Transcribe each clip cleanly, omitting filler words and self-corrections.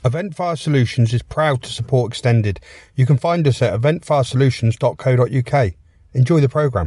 Event Fire Solutions is proud to support Extended. You can find us at eventfiresolutions.co.uk. Enjoy the programme.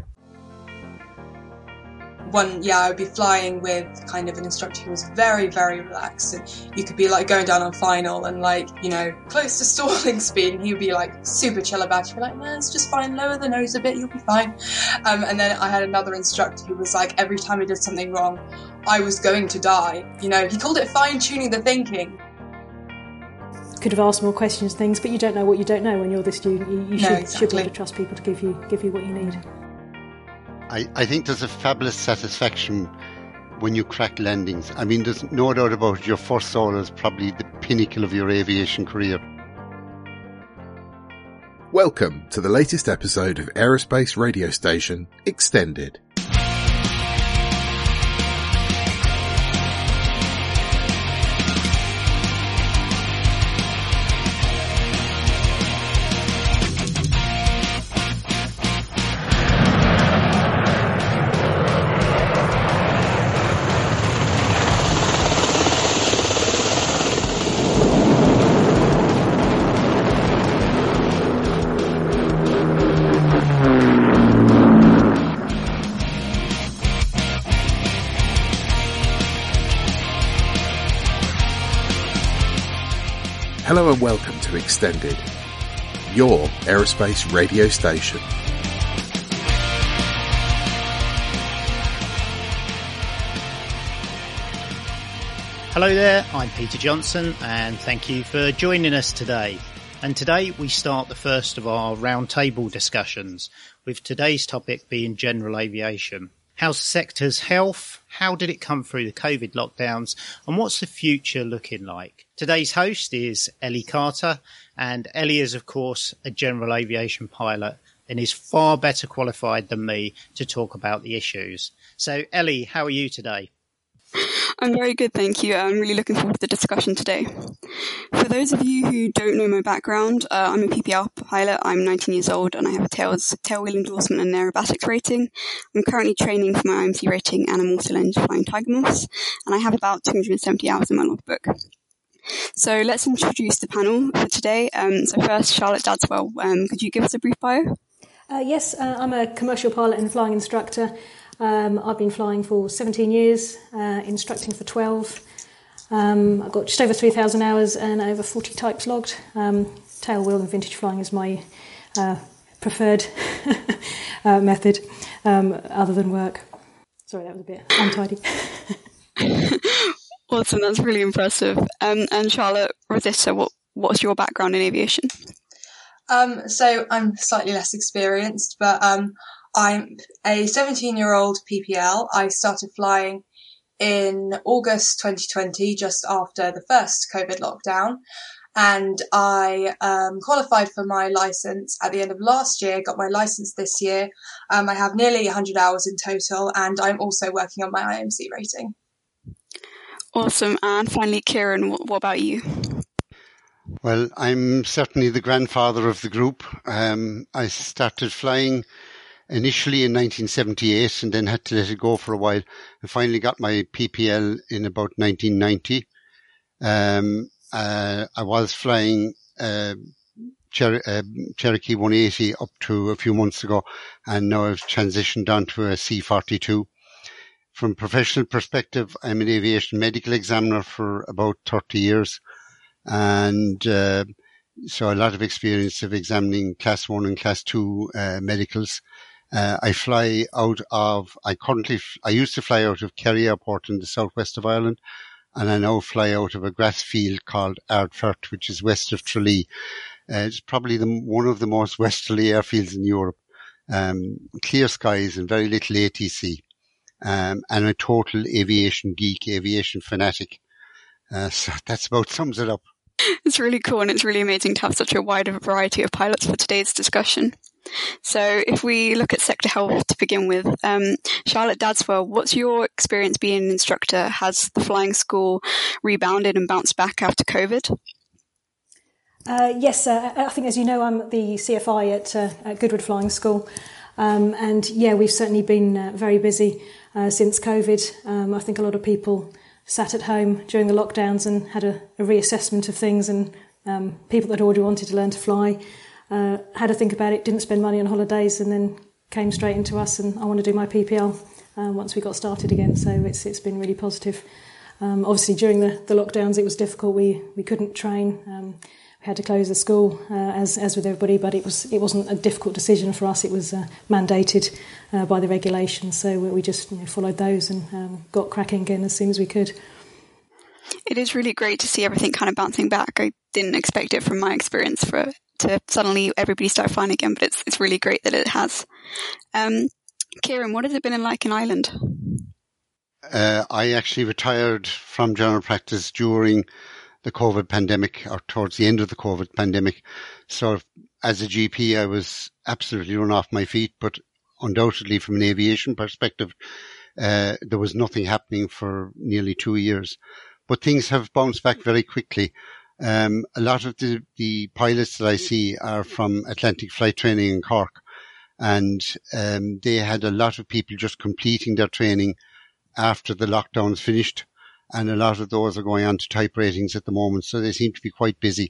I would be flying with kind of an instructor who was very, very relaxed, and you could be like going down on final and close to stalling speed, and he would be like super chill about it. You'd be like, no, it's just fine, lower the nose a bit, you'll be fine. And then I had another instructor who was like, every time I did something wrong, I was going to die. He called it fine-tuning the thinking. Could have asked more questions, things, but you don't know what you don't know when you're the student. You should be able to trust people to give you what you need. I think there's a fabulous satisfaction when you crack landings. I mean, there's no doubt about it, your first solo is probably the pinnacle of your aviation career. Welcome to the latest episode of Aerospace Radio Station Extended. Hello and welcome to Extended, your aerospace radio station. Hello there, I'm Peter Johnson and thank you for joining us today. And today we start the first of our roundtable discussions, with today's topic being general aviation. How's the sector's health? How did it come through the COVID lockdowns? And what's the future looking like? Today's host is Ellie Carter, and Ellie is, of course, a general aviation pilot and is far better qualified than me to talk about the issues. So, Ellie, how are you today? I'm very good, thank you. I'm really looking forward to the discussion today. For those of you who don't know my background, I'm a PPL pilot. I'm 19 years old and I have a tailwheel endorsement and aerobatics rating. I'm currently training for my IMC rating and I'm also learning to fly in Tiger Moths, and I have about 270 hours in my logbook. So let's introduce the panel for today. So first, Charlotte Dadswell, could you give us a brief bio? Yes, I'm a commercial pilot and flying instructor. I've been flying for 17 years, instructing for 12. I've got just over 3,000 hours and over 40 types logged. Tailwheel and vintage flying is my preferred method, other than work. Sorry, that was a bit untidy. Awesome, that's really impressive. And Charlotte Rosita, what's your background in aviation? So I'm slightly less experienced, but I'm a 17-year-old PPL. I started flying in August 2020, just after the first COVID lockdown. And I qualified for my license at the end of last year, got my license this year. I have nearly 100 hours in total, and I'm also working on my IMC rating. Awesome. And finally, Kieran, what about you? Well, I'm certainly the grandfather of the group. I started flying initially in 1978 and then had to let it go for a while and finally got my PPL in about 1990. I was flying Cherokee 180 up to a few months ago, and now I've transitioned onto a C-42. From a professional perspective, I'm an aviation medical examiner for about 30 years, and so a lot of experience of examining Class 1 and Class 2 medicals. I fly out of, I used to fly out of Kerry Airport in the southwest of Ireland, and I now fly out of a grass field called Ardfert, which is west of Tralee. It's probably one of the most westerly airfields in Europe. Clear skies and very little ATC. And a total aviation geek, aviation fanatic. So that's about sums it up. It's really cool, and it's really amazing to have such a wide variety of pilots for today's discussion. So if we look at sector health to begin with, Charlotte Dadswell, what's your experience being an instructor? Has the flying school rebounded and bounced back after COVID? Yes, I think, as you know, I'm the CFI at Goodwood Flying School. And yeah, we've certainly been very busy since COVID. I think a lot of people sat at home during the lockdowns and had a reassessment of things, and people that already wanted to learn to fly had to think about it, didn't spend money on holidays, and then came straight into us, and I want to do my PPL once we got started again. So it's been really positive. Obviously, during the lockdowns, it was difficult. We couldn't train. We had to close the school, as with everybody, but it wasn't a difficult decision for us. It was mandated by the regulations, so we just followed those and got cracking again as soon as we could. It is really great to see everything kind of bouncing back. I didn't expect it from my experience to suddenly everybody start flying again, but it's really great that it has. Kieran, what has it been like in Ireland? I actually retired from general practice during the COVID pandemic, or towards the end of the COVID pandemic. So as a GP, I was absolutely run off my feet, but undoubtedly from an aviation perspective, there was nothing happening for nearly 2 years. But things have bounced back very quickly. A lot of the pilots that I see are from Atlantic Flight Training in Cork, and they had a lot of people just completing their training after the lockdowns finished, and a lot of those are going on to type ratings at the moment, so they seem to be quite busy.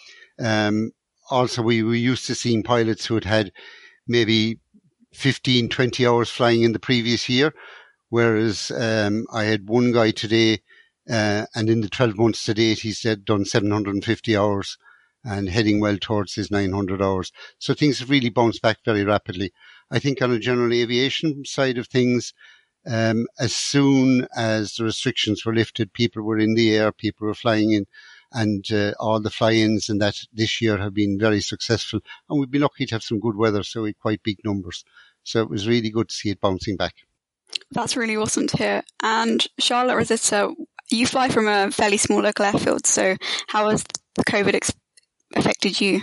Also, we were used to seeing pilots who had maybe 15, 20 hours flying in the previous year, whereas I had one guy today, and in the 12 months to date, he's done 750 hours and heading well towards his 900 hours. So things have really bounced back very rapidly. I think on a general aviation side of things, as soon as the restrictions were lifted, people were in the air, people were flying in, and all the fly-ins and that this year have been very successful. And we've been lucky to have some good weather, so we had quite big numbers. So it was really good to see it bouncing back. That's really awesome to hear. And Charlotte Rosetta, you fly from a fairly small local airfield, so how has the COVID affected you?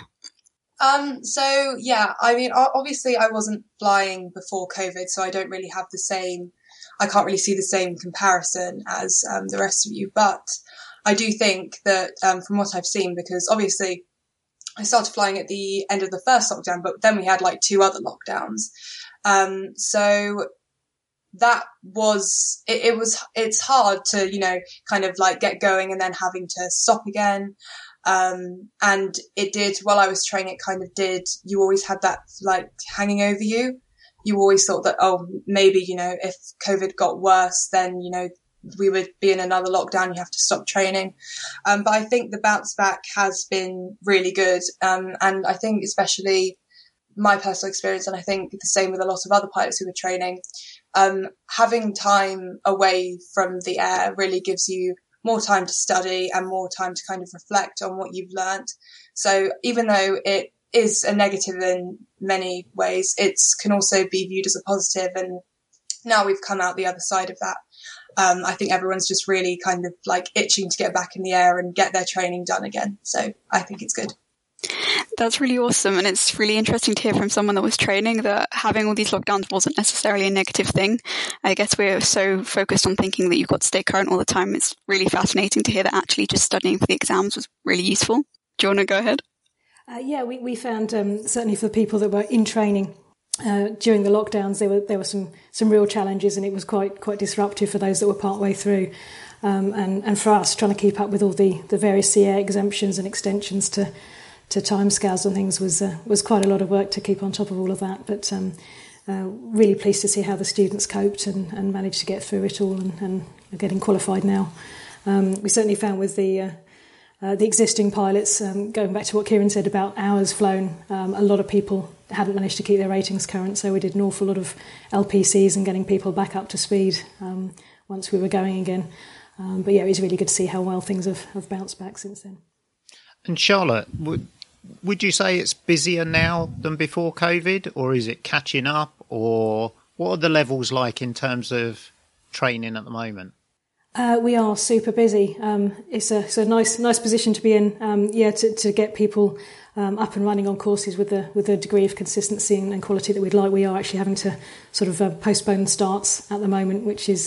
So yeah, I mean, obviously I wasn't flying before COVID, so I don't really have I can't really see the same comparison as the rest of you, but I do think that from what I've seen, because obviously I started flying at the end of the first lockdown, but then we had like 2 other lockdowns. So that was, it's hard to, kind of like get going and then having to stop again. And it did, while I was training, it kind of did, you always had that like hanging over you. You always thought that, oh, maybe, if COVID got worse, then, we would be in another lockdown, you have to stop training. But I think the bounce back has been really good. And I think especially my personal experience, and I think the same with a lot of other pilots who were training, having time away from the air really gives you more time to study and more time to kind of reflect on what you've learnt. So even though it is a negative in many ways, it can also be viewed as a positive. And now we've come out the other side of that. I think everyone's just really kind of like itching to get back in the air and get their training done again. So I think it's good. That's really awesome. And it's really interesting to hear from someone that was training that having all these lockdowns wasn't necessarily a negative thing. I guess we're so focused on thinking that you've got to stay current all the time. It's really fascinating to hear that actually just studying for the exams was really useful. Do you want to go ahead? Yeah, we found certainly for the people that were in training during the lockdowns, there were some real challenges, and it was quite disruptive for those that were part way through. And for us, trying to keep up with all the various CA exemptions and extensions to timescales and things was quite a lot of work to keep on top of all of that. But really pleased to see how the students coped and managed to get through it all and are getting qualified now. We certainly found with the existing pilots, going back to what Kieran said about hours flown, a lot of people hadn't managed to keep their ratings current, so we did an awful lot of LPCs and getting people back up to speed once we were going again. But yeah, it was really good to see how well things have bounced back since then. And Charlotte, would you say it's busier now than before COVID, or is it catching up, or what are the levels like in terms of training at the moment? We are super busy. It's a nice position to be in. To get people up and running on courses with the degree of consistency and quality that we'd like. We are actually having to sort of postpone starts at the moment, which is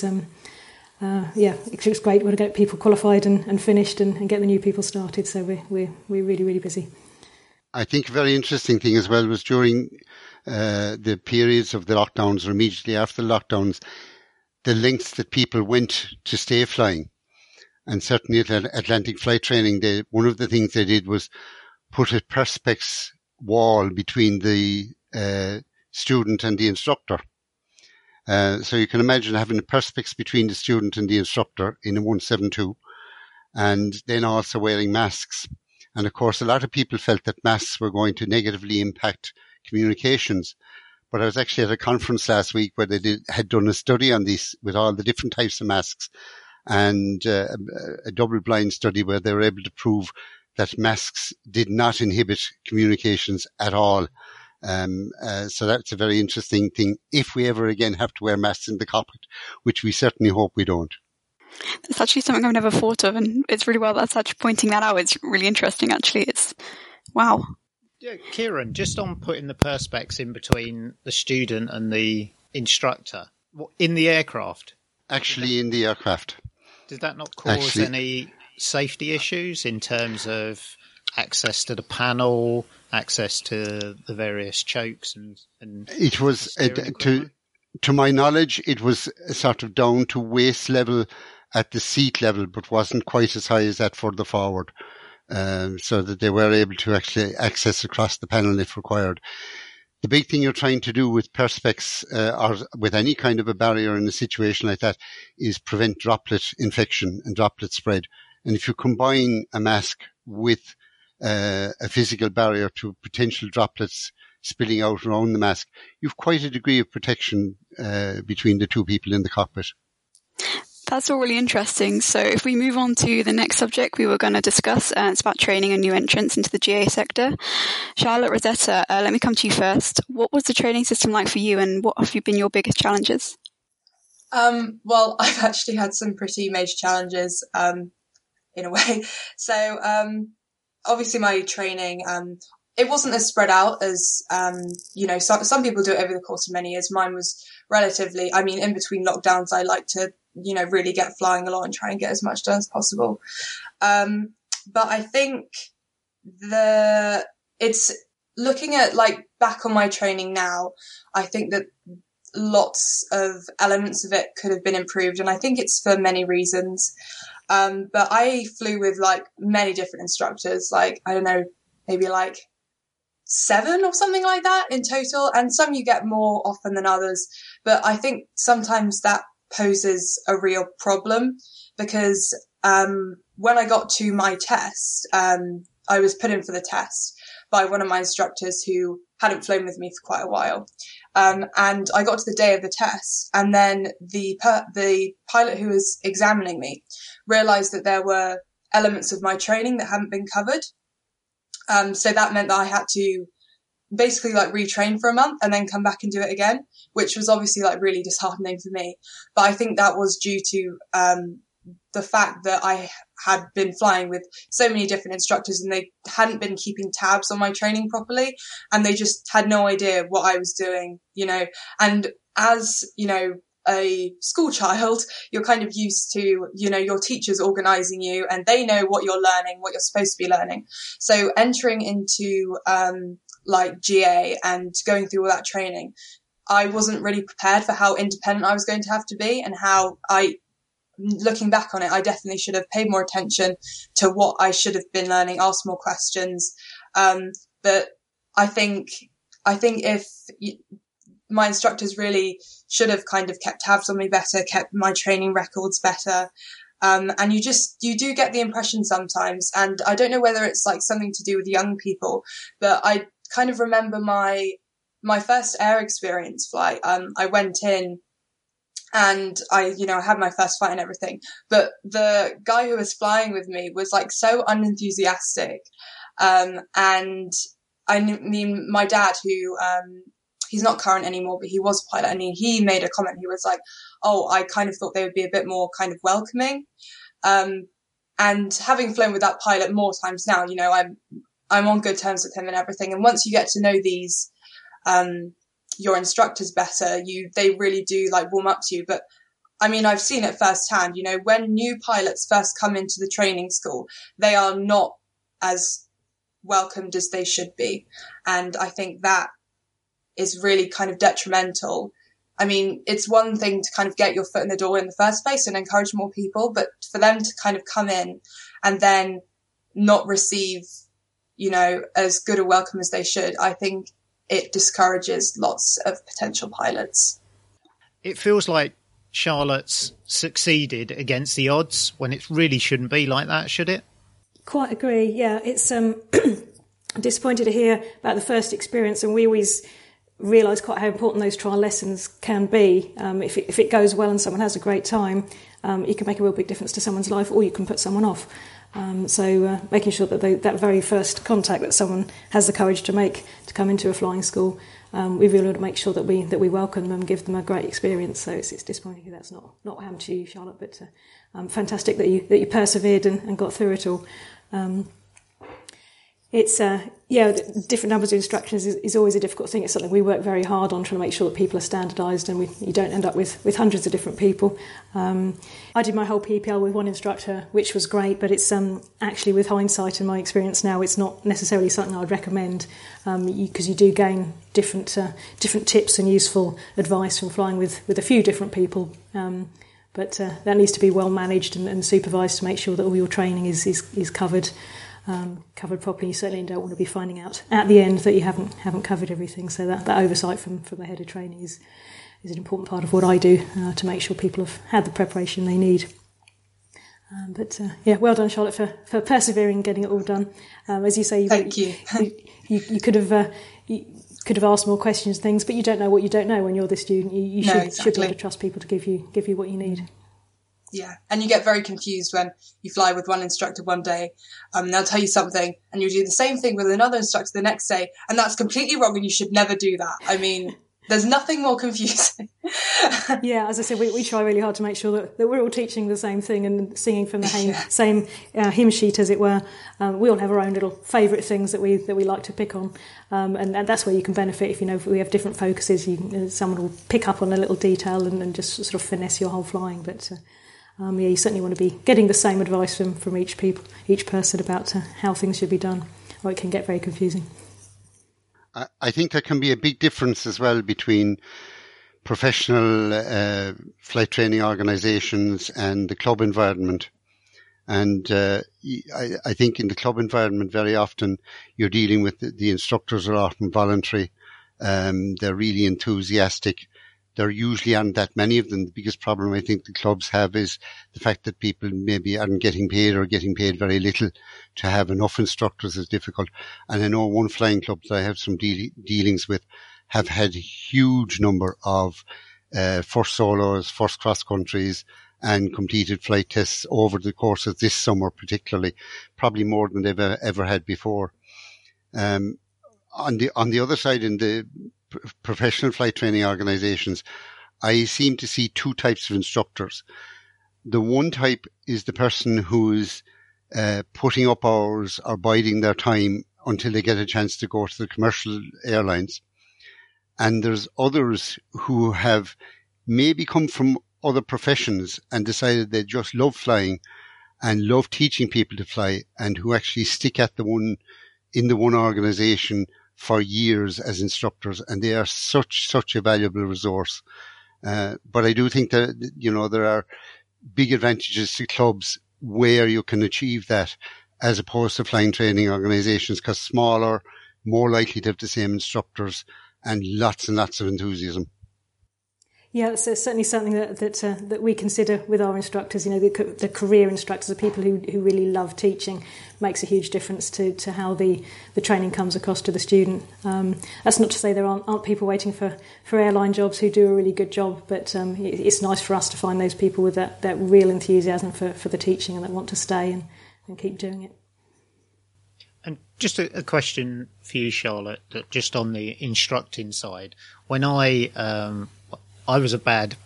it's just great. We want to get people qualified and finished and get the new people started. So we're really, really busy. I think a very interesting thing as well was during the periods of the lockdowns or immediately after the lockdowns, the lengths that people went to stay flying. And certainly at Atlantic Flight Training, one of the things they did was put a perspex wall between the student and the instructor. So you can imagine having a perspex between the student and the instructor in a 172, and then also wearing masks. And of course, a lot of people felt that masks were going to negatively impact communications. But I was actually at a conference last week where they had done a study on this with all the different types of masks, and a double-blind study where they were able to prove that masks did not inhibit communications at all. So that's a very interesting thing if we ever again have to wear masks in the cockpit, which we certainly hope we don't. That's actually something I've never thought of, and it's really well that's actually pointing that out. It's really interesting, actually. It's wow. Yeah, Kieran, just on putting the perspex in between the student and the instructor in the aircraft. Actually, in the aircraft. Did that not cause any safety issues in terms of access to the panel, access to the various chokes and it was to my knowledge, it was sort of down to waist level at the seat level, but wasn't quite as high as that further forward, so that they were able to actually access across the panel if required. The big thing you're trying to do with perspex or with any kind of a barrier in a situation like that is prevent droplet infection and droplet spread. And if you combine a mask with a physical barrier to potential droplets spilling out around the mask, you've quite a degree of protection between the two people in the cockpit. That's all really interesting. So if we move on to the next subject we were going to discuss, it's about training a new entrants into the GA sector. Charlotte, Rosetta, let me come to you first. What was the training system like for you, and what have been your biggest challenges? Well, I've actually had some pretty major challenges in a way. So obviously my training, it wasn't as spread out as, some people do it over the course of many years. Mine was relatively, in between lockdowns, I like to, really get flying a lot and try and get as much done as possible. But I think it's looking at back on my training now, I think that lots of elements of it could have been improved. And I think it's for many reasons. But I flew with many different instructors, maybe 7 or something like that in total. And some you get more often than others. But I think sometimes that poses a real problem because when I got to my test, I was put in for the test by one of my instructors who hadn't flown with me for quite a while. And I got to the day of the test, and then the pilot who was examining me realized that there were elements of my training that hadn't been covered. So that meant that I had to basically retrain for a month and then come back and do it again, which was obviously really disheartening for me. But I think that was due to the fact that I had been flying with so many different instructors and they hadn't been keeping tabs on my training properly, and they just had no idea what I was doing, and as, a school child, you're kind of used to, your teachers organizing you and they know what you're learning, what you're supposed to be learning. So entering into, GA and going through all that training, I wasn't really prepared for how independent I was going to have to be, and how looking back on it, I definitely should have paid more attention to what I should have been learning, asked more questions. But I think if my instructors really should have kind of kept tabs on me better, kept my training records better. And you do get the impression sometimes, and I don't know whether it's something to do with young people, but I kind of remember my first air experience flight. I went in and I had my first flight and everything, but the guy who was flying with me was so unenthusiastic. And my dad, who, he's not current anymore, but he was a pilot, and he made a comment. He was like, "Oh, I kind of thought they would be a bit more kind of welcoming." And having flown with that pilot more times now, I'm on good terms with him and everything. And once you get to know these, your instructors better, they really do warm up to you. But I've seen it firsthand, when new pilots first come into the training school, they are not as welcomed as they should be. And I think that is really kind of detrimental I mean, it's one thing to kind of get your foot in the door in the first place and encourage more people, but for them to kind of come in and then not receive, as good a welcome as they should, I think it discourages lots of potential pilots. It feels like Charlotte's succeeded against the odds when it really shouldn't be like that, should it? Quite agree. Yeah, it's disappointed to hear about the first experience, and we always realise quite how important those trial lessons can be. If it goes well and someone has a great time, it can make a real big difference to someone's life, or you can put someone off. So making sure that that very first contact that someone has the courage to make to come into a flying school, we really want to make sure that we welcome them and give them a great experience. So it's disappointing that's not what happened to you, Charlotte, but fantastic that you persevered and got through it all. It's different numbers of instructors is always a difficult thing. It's something we work very hard on, trying to make sure that people are standardised and you don't end up with hundreds of different people. I did my whole PPL with one instructor, which was great, but it's actually, with hindsight and my experience now, it's not necessarily something I would recommend, because you do gain different tips and useful advice from flying with a few different people. But that needs to be well managed and supervised to make sure that all your training is covered. Covered properly. You certainly don't want to be finding out at the end that you haven't covered everything. So that oversight from the head of training is an important part of what I do, to make sure people have had the preparation they need. Well done, Charlotte, for persevering and getting it all done. As you say, thank you. You could have asked more questions, things, but you don't know what you don't know when you're the student. You should be able to trust people to give you what you need. Yeah, and you get very confused when you fly with one instructor one day, and they'll tell you something, and you do the same thing with another instructor the next day, and that's completely wrong, and you should never do that. I mean, there's nothing more confusing. Yeah, as I said, we try really hard to make sure that we're all teaching the same thing and singing from the same hymn sheet, as it were. We all have our own little favourite things that we like to pick on, and that's where you can benefit. If we have different focuses, someone will pick up on a little detail and just sort of finesse your whole flying, but... you certainly want to be getting the same advice from each person about how things should be done, or it can get very confusing. I think there can be a big difference as well between professional flight training organisations and the club environment. And I think in the club environment, very often you're dealing with the instructors are often voluntary. They're really enthusiastic. There usually aren't that many of them. The biggest problem I think the clubs have is the fact that people maybe aren't getting paid or getting paid very little. To have enough instructors is difficult. And I know one flying club that I have some dealings with have had a huge number of first solos, first cross countries, and completed flight tests over the course of this summer particularly, probably more than they've ever had before. On the other side, in the professional flight training organizations, I seem to see two types of instructors. The one type is the person who's putting up hours or biding their time until they get a chance to go to the commercial airlines. And there's others who have maybe come from other professions and decided they just love flying and love teaching people to fly, and who actually stick at in the one organization for years as instructors, and they are such a valuable resource. But I do think that, there are big advantages to clubs where you can achieve that, as opposed to flying training organizations, because smaller, more likely to have the same instructors and lots of enthusiasm. Yeah, it's certainly something that we consider with our instructors. The career instructors, the people who really love teaching, makes a huge difference to how the training comes across to the student. That's not to say there aren't people waiting for airline jobs who do a really good job, but it's nice for us to find those people with that real enthusiasm for the teaching and that want to stay and keep doing it. And just a question for you, Charlotte, that just on the instructing side, when I was a bad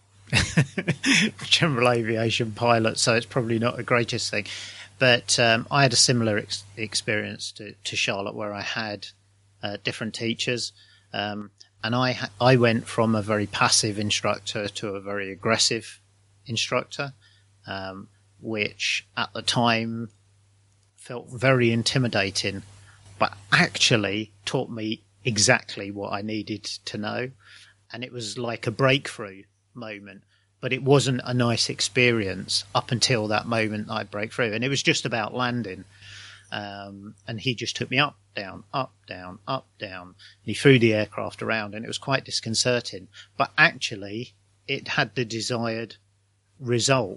general aviation pilot, so it's probably not the greatest thing. But I had a similar experience to Charlotte, where I had different teachers. And I went from a very passive instructor to a very aggressive instructor, which at the time felt very intimidating, but actually taught me exactly what I needed to know. and it was like a breakthrough moment. But it wasn't a nice experience up until that moment I broke through, and it was just about landing. And he just took me up, down, up, down, up, down. And he threw the aircraft around, and it was quite disconcerting. But actually, it had the desired result.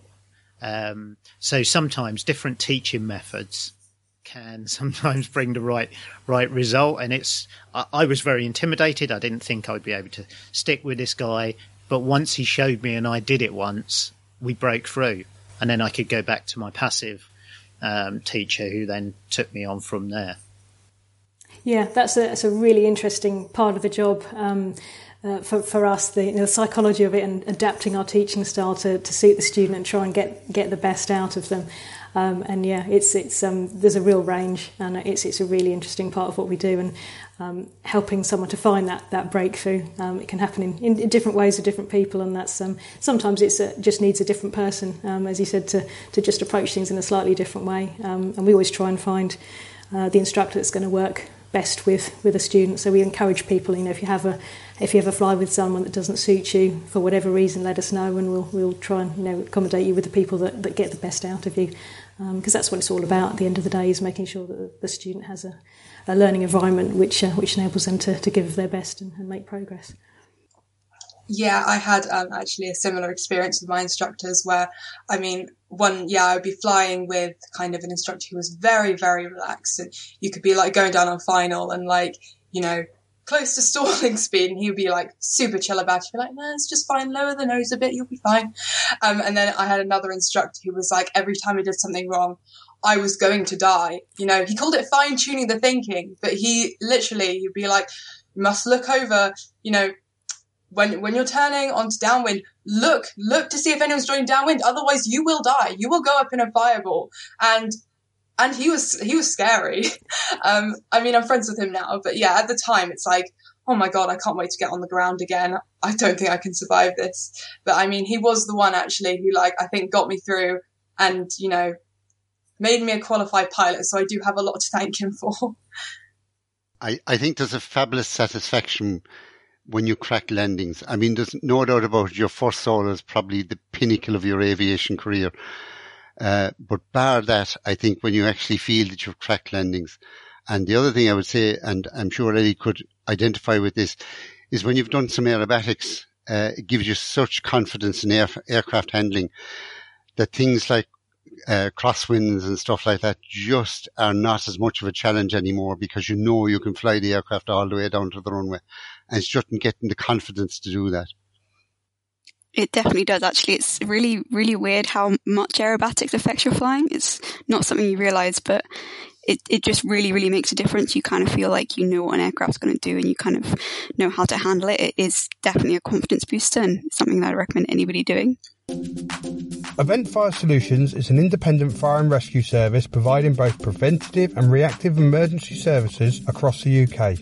So sometimes different teaching methods can sometimes bring the right result. And I was very intimidated. I didn't think I would be able to stick with this guy. But once he showed me and I did it once, we broke through. And then I could go back to my passive teacher, who then took me on from there. Yeah, that's a really interesting part of the job for us, the psychology of it, and adapting our teaching style to suit the student and try and get the best out of them. And yeah, it's there's a real range, and it's a really interesting part of what we do, and helping someone to find that breakthrough. It can happen in different ways with different people, and that's sometimes it's just needs a different person, as you said, to just approach things in a slightly different way. And we always try and find the instructor that's going to work best with a student. So we encourage people, if you ever fly with someone that doesn't suit you for whatever reason, let us know, and we'll try and accommodate you with the people that get the best out of you, because that's what it's all about at the end of the day, is making sure that the student has a learning environment which enables them to give their best and make progress. Yeah, I had actually a similar experience with my instructors where, I would be flying with kind of an instructor who was very, very relaxed, and you could be like going down on final and close to stalling speed, and he would be like super chill about it. You'd be like, no, it's just fine, lower the nose a bit, you'll be fine. And then I had another instructor who was like, every time I did something wrong, I was going to die. He called it fine tuning the thinking, but you'd be like, you must look over, when you're turning onto downwind, look to see if anyone's joining downwind. Otherwise, you will die. You will go up in a fireball. And he was scary. I'm friends with him now, but yeah, at the time, it's like, oh my God, I can't wait to get on the ground again. I don't think I can survive this. But he was the one actually who I think got me through and, made me a qualified pilot. So I do have a lot to thank him for. I think there's a fabulous satisfaction when you crack landings. There's no doubt about it, your first solo is probably the pinnacle of your aviation career. But bar that, I think when you actually feel that you've cracked landings. And the other thing I would say, and I'm sure Eddie could identify with this, is when you've done some aerobatics, it gives you such confidence in aircraft handling that things like crosswinds and stuff like that just are not as much of a challenge anymore, because you can fly the aircraft all the way down to the runway, and it's just getting the confidence to do that. It definitely does, actually. It's really, really weird how much aerobatics affects your flying. It's not something you realise, but it just really, really makes a difference. You kind of feel like you know what an aircraft's going to do, and you kind of know how to handle it. It is definitely a confidence booster, and it's something that I recommend anybody doing. Event Fire Solutions is an independent fire and rescue service providing both preventative and reactive emergency services across the UK.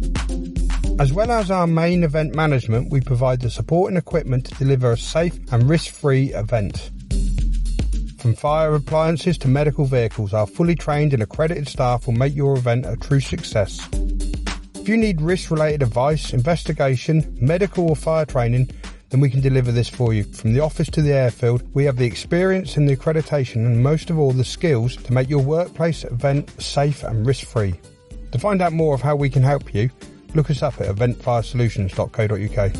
As well as our main event management, we provide the support and equipment to deliver a safe and risk-free event. From fire appliances to medical vehicles, our fully trained and accredited staff will make your event a true success. If you need risk-related advice, investigation, medical or fire training, then we can deliver this for you. From the office to the airfield, we have the experience and the accreditation, and most of all the skills to make your workplace event safe and risk-free. To find out more of how we can help you, look us up at eventfiresolutions.co.uk.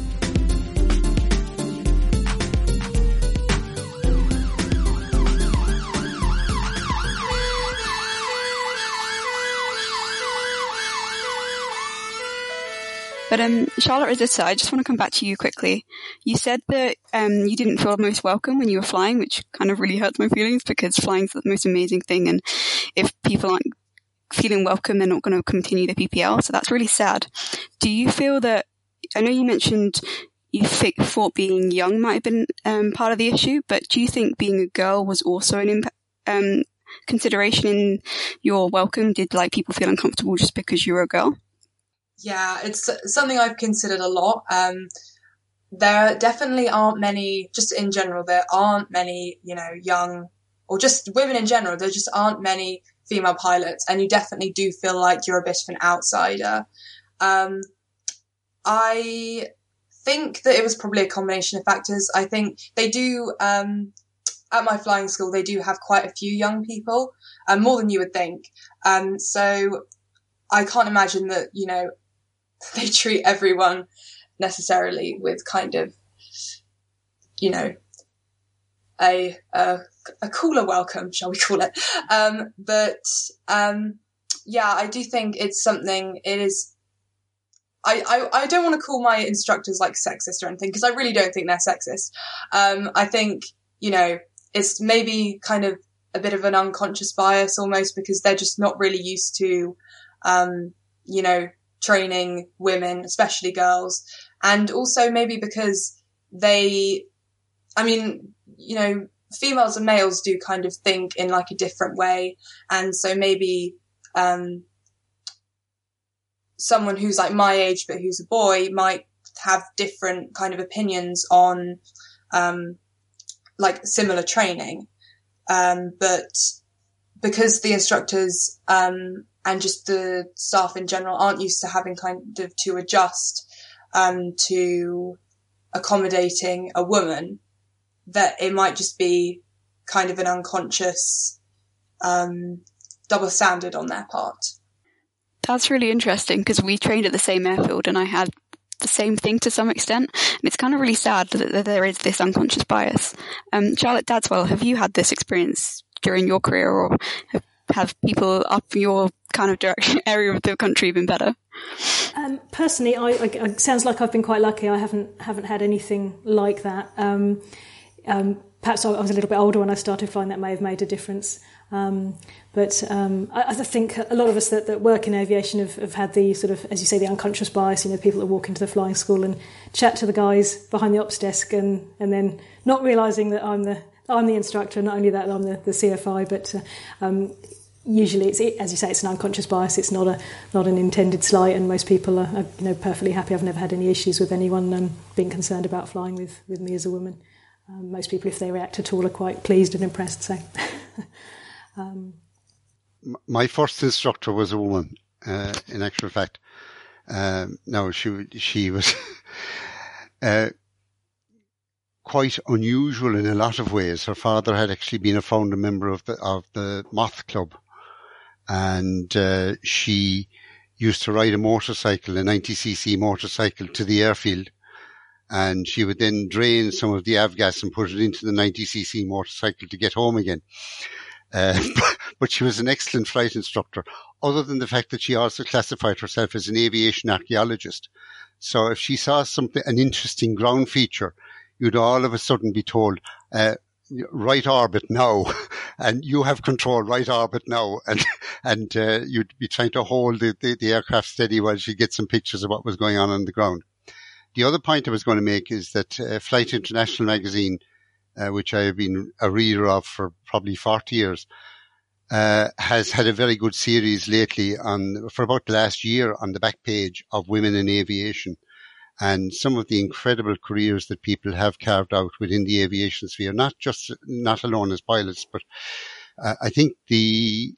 But Charlotte Rosetta, I just want to come back to you quickly. You said that you didn't feel most welcome when you were flying, which kind of really hurts my feelings, because flying's the most amazing thing, and if people aren't feeling welcome, they're not going to continue the PPL, so that's really sad. Do you feel that, I know you mentioned you thought being young might have been part of the issue, but do you think being a girl was also an consideration in your welcome? Did people feel uncomfortable just because you were a girl? Yeah, it's something I've considered a lot. There definitely aren't many, just in general, there aren't many, young, or just women in general, there just aren't many female pilots, and you definitely do feel like you're a bit of an outsider. I think that it was probably a combination of factors. I think they do, at my flying school, they do have quite a few young people, more than you would think. So I can't imagine that, you know, they treat everyone necessarily with kind of, you know, a cooler welcome, shall we call it? Yeah, I do think it's something, it is, I don't want to call my instructors like sexist or anything, because I really don't think they're sexist. I think, you know, it's maybe kind of a bit of an unconscious bias almost, because they're just not really used to, you know, training women, especially girls. And also maybe because you know, females and males do kind of think in like a different way. And so maybe, someone who's like my age, but who's a boy, might have different kind of opinions on, like similar training. But because the instructors, and just the staff in general aren't used to having kind of to adjust, to accommodating a woman, that it might just be kind of an unconscious, double standard on their part. That's really interesting, because we trained at the same airfield and I had the same thing to some extent. And it's kind of really sad that there is this unconscious bias. Charlotte Dadswell, have you had this experience during your career, or have people up your kind of direction area of the country been better? Personally, I sounds like I've been quite lucky. I haven't had anything like that. Perhaps I was a little bit older when I started flying. That may have made a difference. But I think a lot of us that work in aviation have had the sort of, as you say, the unconscious bias, you know, people that walk into the flying school and chat to the guys behind the ops desk and then not realising that I'm the instructor, not only that I'm the CFI, but usually it's, as you say, it's an unconscious bias. It's not an intended slight, and most people are you know, perfectly happy. I've never had any issues with anyone being concerned about flying with me as a woman. Most people, if they react at all, are quite pleased and impressed. So. My first instructor was a woman, in actual fact. No, she was quite unusual in a lot of ways. Her father had actually been a founder member of the Moth Club, and she used to ride a motorcycle, a 90cc motorcycle, to the airfield, and she would then drain some of the avgas and put it into the 90cc motorcycle to get home again. But she was an excellent flight instructor, other than the fact that she also classified herself as an aviation archaeologist. So if she saw an interesting ground feature, you'd all of a sudden be told, right orbit now, and you have control, right orbit now, and you'd be trying to hold the aircraft steady while she gets some pictures of what was going on the ground. The other point I was going to make is that Flight International magazine, which I have been a reader of for probably 40 years, has had a very good series lately for about the last year on the back page of women in aviation, and some of the incredible careers that people have carved out within the aviation sphere, not alone as pilots, but I think the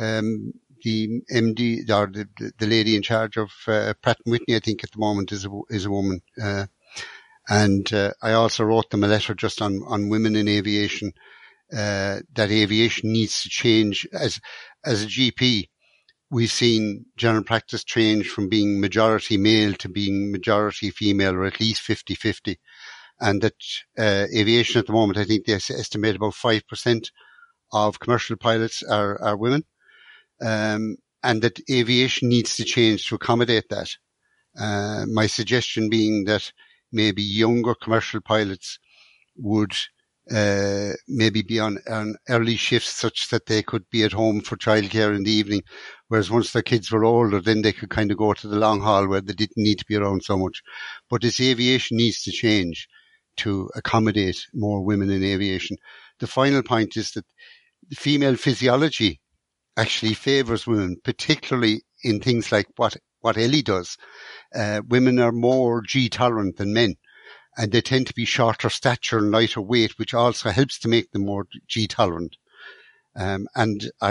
MD, or the lady in charge of Pratt & Whitney, I think at the moment is a woman. And I also wrote them a letter just on women in aviation, that aviation needs to change. As a GP, we've seen general practice change from being majority male to being majority female, or at least 50-50. And that aviation at the moment, I think they estimate about 5% of commercial pilots are women. And that aviation needs to change to accommodate that. My suggestion being that maybe younger commercial pilots would maybe be on early shifts, such that they could be at home for childcare in the evening, whereas once their kids were older, then they could kind of go to the long haul where they didn't need to be around so much. But this aviation needs to change to accommodate more women in aviation. The final point is that the female physiology actually favours women, particularly in things like what Ellie does. Women are more G tolerant than men, and they tend to be shorter stature and lighter weight, which also helps to make them more G tolerant. And I'd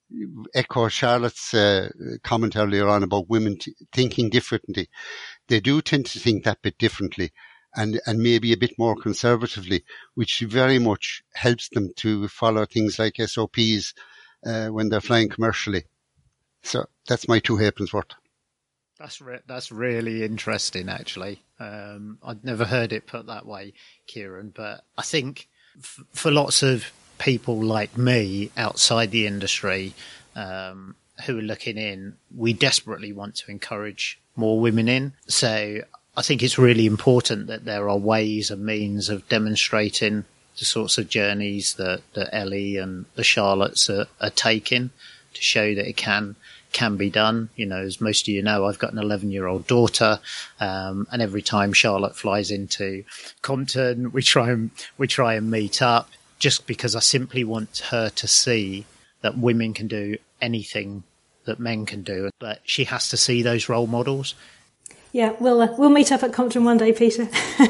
echo Charlotte's comment earlier on about women thinking differently. They do tend to think that bit differently and maybe a bit more conservatively, which very much helps them to follow things like SOPs when they're flying commercially. So that's my 2 halfpence worth. That's really interesting, actually. I'd never heard it put that way, Kieran, but I think for lots of people like me outside the industry who are looking in, we desperately want to encourage more women in. So I think it's really important that there are ways and means of demonstrating the sorts of journeys that Ellie and the Charlottes are taking to show that it can be done. You know, as most of you know, I've got an 11-year-old daughter, and every time Charlotte flies into Compton, we try and meet up, just because I simply want her to see that women can do anything that men can do, but she has to see those role models. Yeah, we'll meet up at Compton one day, Peter.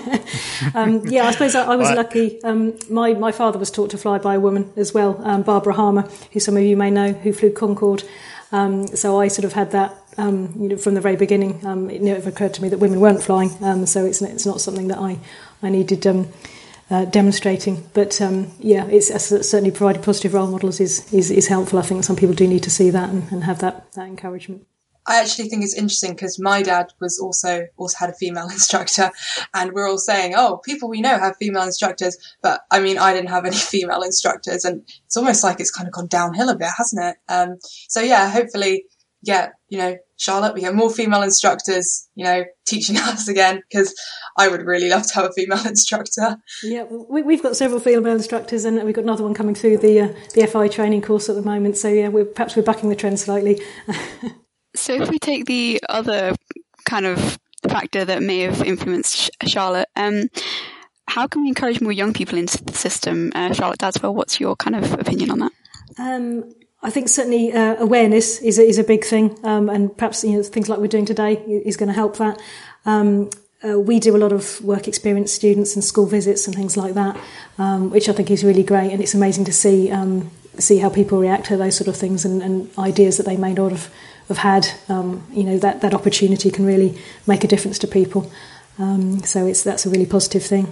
I suppose I was lucky. My father was taught to fly by a woman as well, Barbara Harmer, who some of you may know, who flew Concorde. So I sort of had that, from the very beginning. It never occurred to me that women weren't flying. So it's not something that I needed demonstrating. But it's certainly providing positive role models is helpful. I think some people do need to see that and have that encouragement. I actually think it's interesting because my dad was also had a female instructor, and we're all saying, oh, people we know have female instructors, but I mean, I didn't have any female instructors, and it's almost like it's kind of gone downhill a bit, hasn't it? So yeah, hopefully, Charlotte, we get more female instructors, teaching us again, because I would really love to have a female instructor. Yeah, we've got several female instructors, and we've got another one coming through the FI training course at the moment. So yeah, we're bucking the trend slightly. So if we take the other kind of factor that may have influenced Charlotte, how can we encourage more young people into the system? Charlotte Dadswell, what's your kind of opinion on that? I think certainly awareness is a big thing, and perhaps things like we're doing today is going to help that. We do a lot of work experience students and school visits and things like that, which I think is really great, and it's amazing to see how people react to those sort of things and ideas that they may not have had. That opportunity can really make a difference to people. So that's a really positive thing.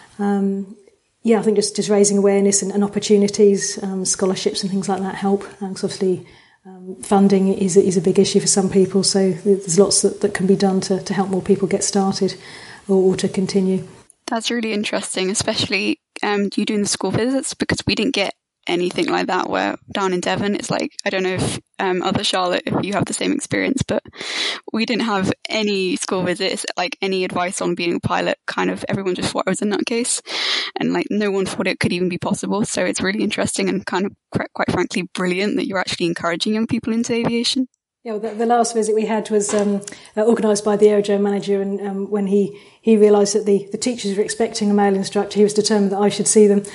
I think just raising awareness and opportunities, scholarships and things like that help. Because obviously funding is a big issue for some people. So there's lots that can be done to help more people get started or to continue. That's really interesting, especially you doing the school visits, because we didn't get anything like that. Where down in Devon, it's like, I don't know if other Charlotte, if you have the same experience, but we didn't have any school visits, like any advice on being a pilot. Kind of everyone just thought I was a nutcase, and like no one thought it could even be possible. So it's really interesting and kind of quite frankly brilliant that you're actually encouraging young people into aviation. Yeah, well, the last visit we had was organised by the aerodrome manager, and when he realised that the teachers were expecting a male instructor, he was determined that I should see them.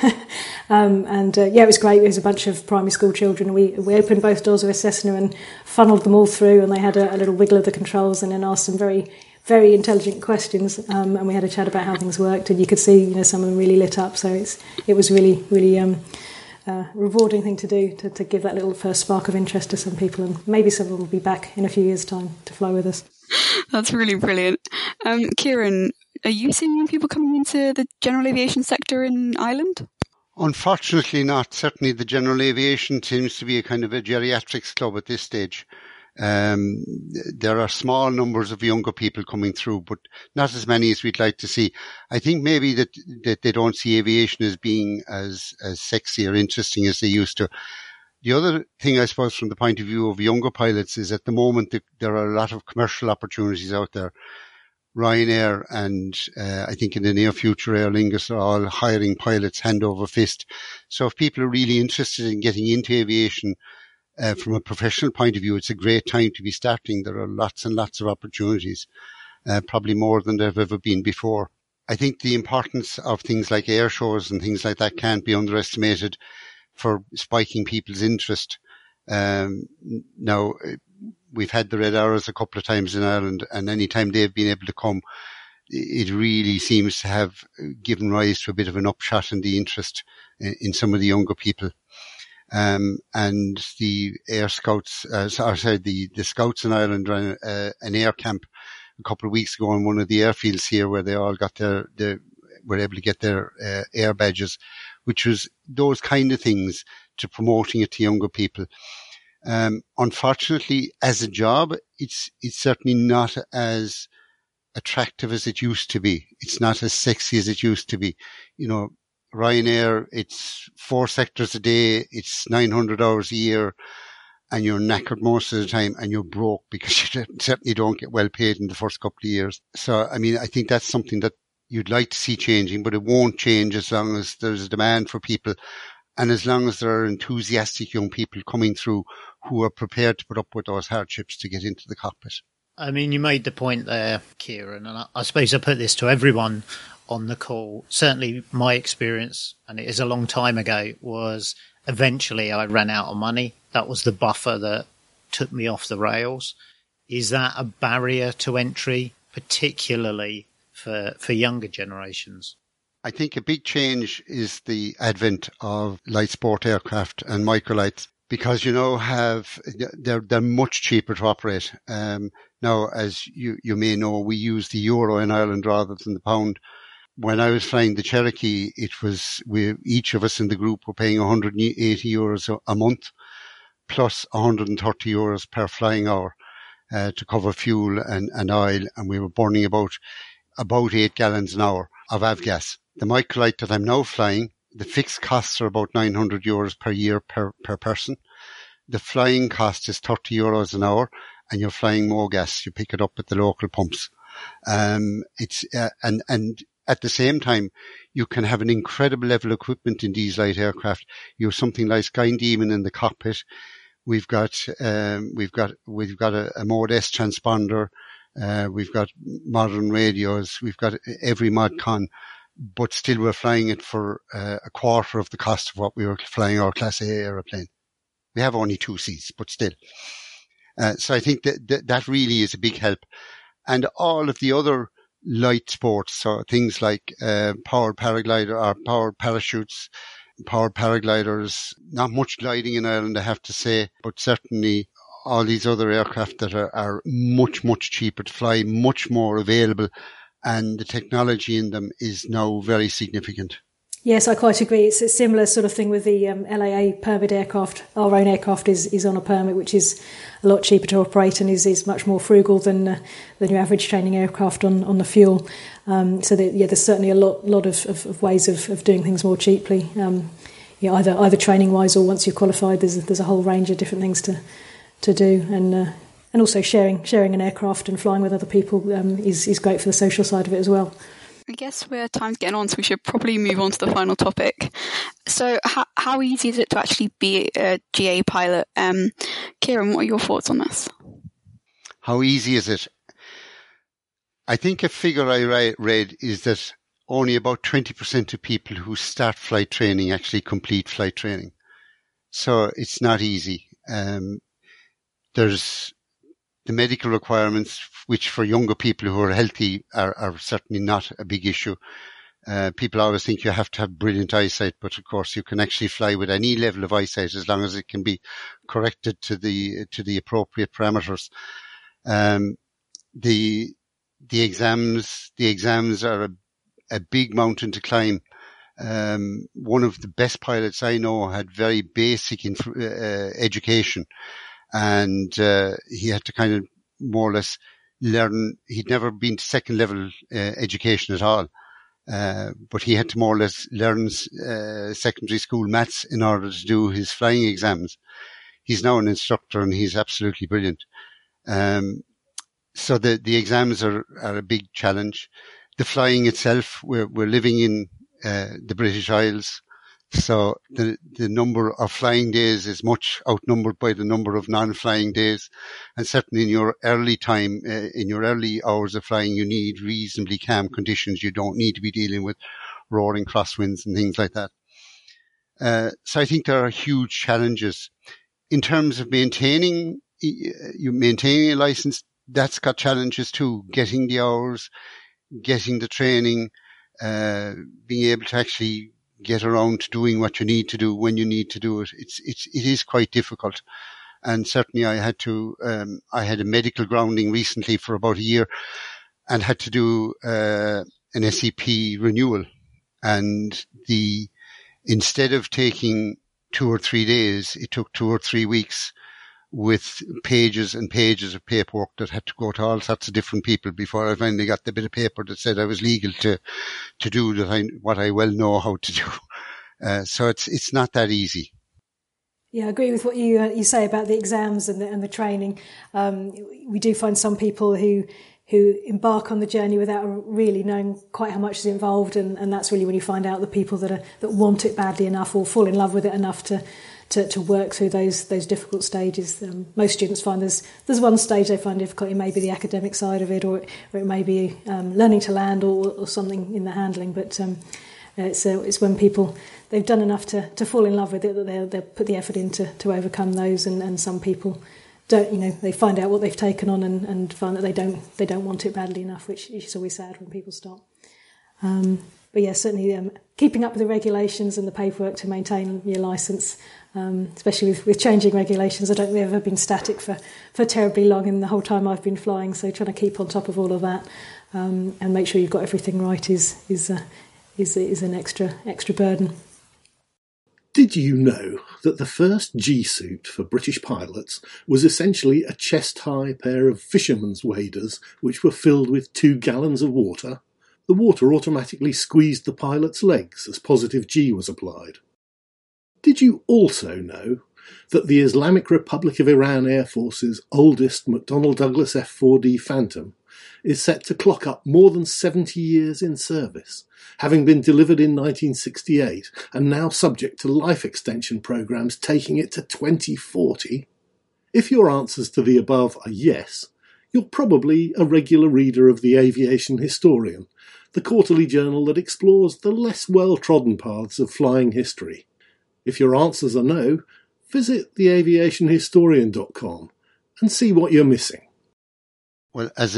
It was great. It was a bunch of primary school children. We opened both doors of a Cessna and funnelled them all through, and they had a little wiggle of the controls and then asked some very, very intelligent questions, and we had a chat about how things worked, and you could see some of them really lit up. So it was really, really rewarding thing to do, to give that little first spark of interest to some people, and maybe some of them will be back in a few years' time to fly with us. That's really brilliant. Kieran, are you seeing young people coming into the general aviation sector in Ireland? Unfortunately not. Certainly the general aviation seems to be a kind of a geriatrics club at this stage. There are small numbers of younger people coming through, but not as many as we'd like to see. I think maybe that they don't see aviation as being as sexy or interesting as they used to. The other thing, I suppose, from the point of view of younger pilots is at the moment there are a lot of commercial opportunities out there. Ryanair and I think in the near future Aer Lingus are all hiring pilots hand over fist. So if people are really interested in getting into aviation, from a professional point of view, it's a great time to be starting. There are lots and lots of opportunities, probably more than there have ever been before. I think the importance of things like air shows and things like that can't be underestimated for spiking people's interest. Now, we've had the Red Arrows a couple of times in Ireland, and any time they've been able to come, it really seems to have given rise to a bit of an upshot in the interest in some of the younger people. And the Air Scouts, the Scouts in Ireland ran an air camp a couple of weeks ago on one of the airfields here, where they all got were able to get their air badges, which was those kind of things to promoting it to younger people. Unfortunately, as a job, it's certainly not as attractive as it used to be. It's not as sexy as it used to be. You know, Ryanair, it's 4 sectors a day, it's 900 hours a year, and you're knackered most of the time, and you're broke because you certainly don't get well paid in the first couple of years. So, I mean, I think that's something that you'd like to see changing, but it won't change as long as there's a demand for people, and as long as there are enthusiastic young people coming through who are prepared to put up with those hardships to get into the cockpit. I mean, you made the point there, Kieran, and I suppose I put this to everyone on the call. Certainly my experience, and it is a long time ago, was eventually I ran out of money. That was the buffer that took me off the rails. Is that a barrier to entry, particularly for younger generations? I think a big change is the advent of light sport aircraft and microlights, because, you know, they're much cheaper to operate. Now, as you may know, we use the euro in Ireland rather than the pound. When I was flying the Cherokee, each of us in the group were paying 180 euros a month, plus 130 euros per flying hour, to cover fuel and oil. And we were burning about 8 gallons an hour of avgas. The microlight that I'm now flying, the fixed costs are about 900 euros per year per person. The flying cost is 30 euros an hour, and you're flying MOGAS. You pick it up at the local pumps. And at the same time, you can have an incredible level of equipment in these light aircraft. You have something like Sky Demon in the cockpit. We've got a Mode S transponder. We've got modern radios. We've got every ModCon, but still we're flying it for a quarter of the cost of what we were flying our Class A aeroplane. We have only 2 seats, but still. So I think that really is a big help. And all of the other light sports, so things like powered paraglider or powered parachutes, powered paragliders, not much gliding in Ireland, I have to say, but certainly all these other aircraft that are much, much cheaper to fly, much more available, and the technology in them is now very significant. Yes, I quite agree. It's a similar sort of thing with the LAA permit aircraft. Our own aircraft is on a permit, which is a lot cheaper to operate and is much more frugal than your average training aircraft on the fuel. So there's certainly a lot of ways of doing things more cheaply. Either training wise or once you're qualified, there's a whole range of different things to do, and also sharing an aircraft and flying with other people is great for the social side of it as well. I guess time's getting on, so we should probably move on to the final topic. So how easy is it to actually be a GA pilot? Kieran, what are your thoughts on this? How easy is it? I think a figure I read is that only about 20% of people who start flight training actually complete flight training. So it's not easy. There's the medical requirements, which for younger people who are healthy are certainly not a big issue. People always think you have to have brilliant eyesight, but of course you can actually fly with any level of eyesight as long as it can be corrected to the appropriate parameters. The exams are a big mountain to climb. One of the best pilots I know had very basic education. And he had to kind of more or less learn. He'd never been to second level education at all, but he had to more or less learn secondary school maths in order to do his flying exams. He's now an instructor and he's absolutely brilliant. So the exams are a big challenge. The flying itself, we're living in the British Isles. So the number of flying days is much outnumbered by the number of non-flying days. And certainly in your early time, in your early hours of flying, you need reasonably calm conditions. You don't need to be dealing with roaring crosswinds and things like that. So I think there are huge challenges. In terms of maintaining a license, that's got challenges too. Getting the hours, getting the training, being able to actually get around to doing what you need to do when you need to do it. It is quite difficult. And certainly I had a medical grounding recently for about a year and had to do an SEP renewal. And instead of taking 2 or 3 days, it took 2 or 3 weeks with pages and pages of paperwork that had to go to all sorts of different people before I finally got the bit of paper that said I was legal to do what I well know how to do. So it's not that easy. Yeah, I agree with what you say about the exams and the training. We do find some people who embark on the journey without really knowing quite how much is involved, and that's really when you find out the people that want it badly enough or fall in love with it enough to work through those difficult stages. Most students find there's one stage they find difficult. It may be the academic side of it, or it may be learning to land or something in the handling. But it's when people, they've done enough to fall in love with it that they'll put the effort in to overcome those. And some people don't, they find out what they've taken on and find that they don't want it badly enough, which is always sad when people stop. But yeah, certainly keeping up with the regulations and the paperwork to maintain your licence, especially with changing regulations. I don't think they've ever been static for terribly long in the whole time I've been flying. So trying to keep on top of all of that and make sure you've got everything right is an extra burden. Did you know that the first G-suit for British pilots was essentially a chest-high pair of fisherman's waders which were filled with 2 gallons of water? The water automatically squeezed the pilot's legs as positive G was applied. Did you also know that the Islamic Republic of Iran Air Force's oldest McDonnell Douglas F-4D Phantom is set to clock up more than 70 years in service, having been delivered in 1968 and now subject to life extension programmes taking it to 2040? If your answers to the above are yes, you're probably a regular reader of The Aviation Historian, the quarterly journal that explores the less well-trodden paths of flying history. If your answers are no, visit theaviationhistorian.com and see what you're missing. Well, as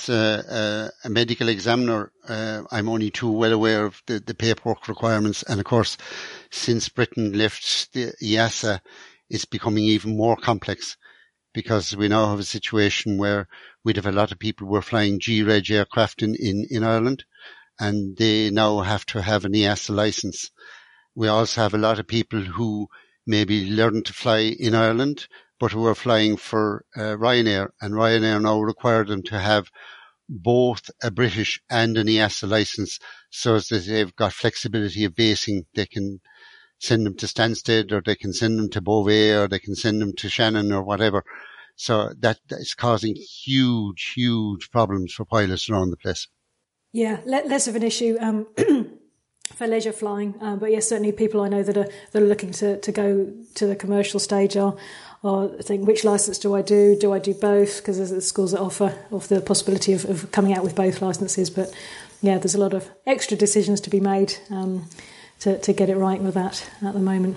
a medical examiner, I'm only too well aware of the paperwork requirements. And of course, since Britain left the EASA, it's becoming even more complex because we now have a situation where we'd have a lot of people who are flying G-Reg aircraft in Ireland, and they now have to have an EASA license. We also have a lot of people who maybe learned to fly in Ireland, but who are flying for Ryanair, and Ryanair now require them to have both a British and an EASA license, so as that they've got flexibility of basing. They can send them to Stansted, or they can send them to Beauvais, or they can send them to Shannon, or whatever. So that is causing huge problems for pilots around the place. Yeah, less of an issue for leisure flying, but yes, certainly people I know that are looking to go to the commercial stage are thinking, which licence do I do? Do I do both? Because there's the schools that offer the possibility of coming out with both licences. But yeah, there's a lot of extra decisions to be made to get it right with that at the moment.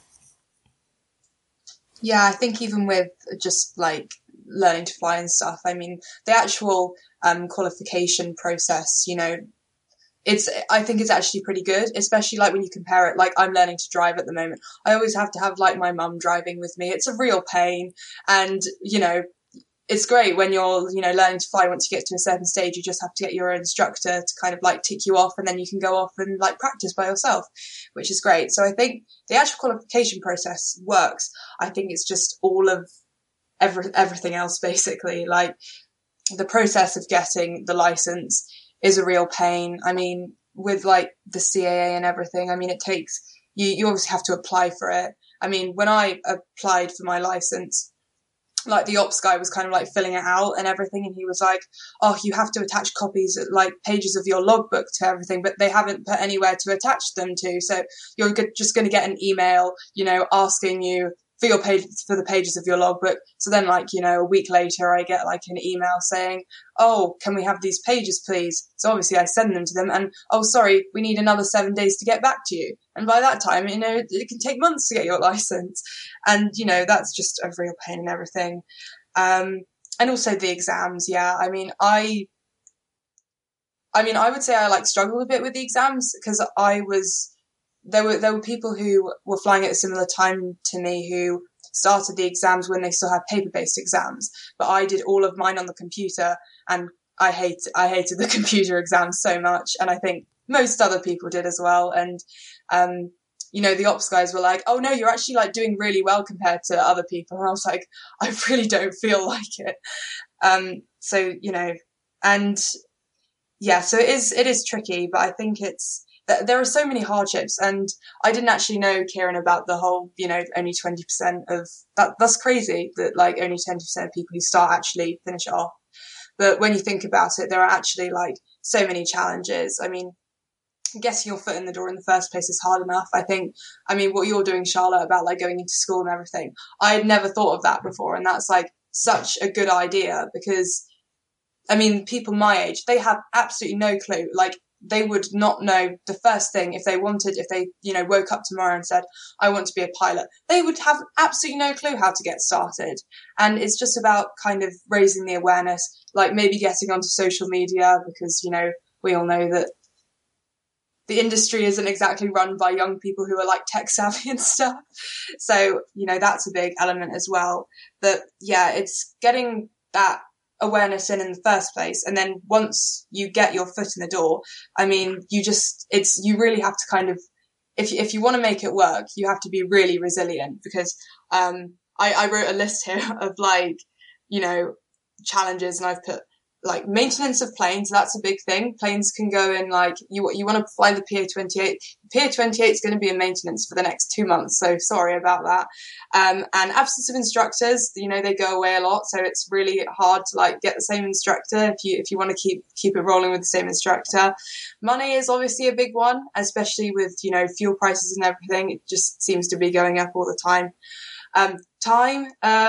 Yeah, I think even with just like learning to fly and stuff, I mean, the actual qualification process, I think it's actually pretty good, especially like when you compare it, like I'm learning to drive at the moment. I always have to have like my mum driving with me. It's a real pain. And, it's great when you're, learning to fly. Once you get to a certain stage, you just have to get your instructor to kind of like tick you off, and then you can go off and like practice by yourself, which is great. So I think the actual qualification process works. I think it's just all of everything else, basically. Like the process of getting the license is a real pain. I mean, with like the CAA and everything, I mean, it takes, you obviously have to apply for it. I mean, when I applied for my license, like the ops guy was kind of like filling it out and everything, and he was like, oh, you have to attach copies, like pages of your logbook to everything, but they haven't put anywhere to attach them to. So you're just going to get an email, asking you for your page, for the pages of your logbook. So then like, a week later I get like an email saying, oh, can we have these pages please? So obviously I send them to them, and oh, sorry, we need another 7 days to get back to you. And by that time, it can take months to get your license. And, that's just a real pain and everything. And also the exams. Yeah. I mean, I would say I like struggled a bit with the exams because I was there were people who were flying at a similar time to me who started the exams when they still had paper-based exams, but I did all of mine on the computer, and I hated the computer exams so much, and I think most other people did as well. And the ops guys were like, "Oh no, you're actually like doing really well compared to other people," and I was like, "I really don't feel like it." So it is tricky, but I think there are so many hardships, and I didn't actually know, Kieran, about the whole, only 20% of that. That's crazy that like only 10% of people who start actually finish it off. But when you think about it, there are actually like so many challenges. I mean, getting your foot in the door in the first place is hard enough. I mean, what you're doing, Charlotte, about like going into school and everything, I had never thought of that before. And that's like such a good idea, because I mean, people my age, they have absolutely no clue. Like, they would not know the first thing if they woke up tomorrow and said, I want to be a pilot. They would have absolutely no clue how to get started. And it's just about kind of raising the awareness, like maybe getting onto social media, because, we all know that the industry isn't exactly run by young people who are like tech savvy and stuff. So, that's a big element as well. But yeah, it's getting that awareness in the first place, and then once you get your foot in the door, I mean, you really have to kind of, if you want to make it work, you have to be really resilient, because I wrote a list here of like, challenges, and I've put like maintenance of planes. That's a big thing. Planes can go in like, you want to fly the PA-28. PA-28 is going to be in maintenance for the next 2 months. So sorry about that. And absence of instructors, they go away a lot. So it's really hard to like get the same instructor if you want to keep it rolling with the same instructor. Money is obviously a big one, especially with, fuel prices and everything. It just seems to be going up all the time. Time,